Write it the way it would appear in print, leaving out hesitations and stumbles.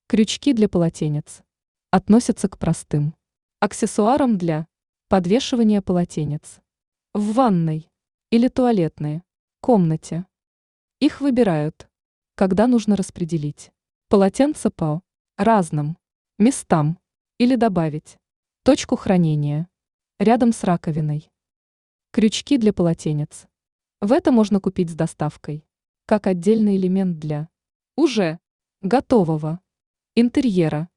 Крючки для полотенец относятся к простым аксессуарам для подвешивания полотенец в ванной или туалетной комнате. Их выбирают, когда нужно распределить полотенца по разным местам или добавить точку хранения рядом с раковиной. Крючки для полотенец. В это можно купить с доставкой, как отдельный элемент для уже готового интерьера.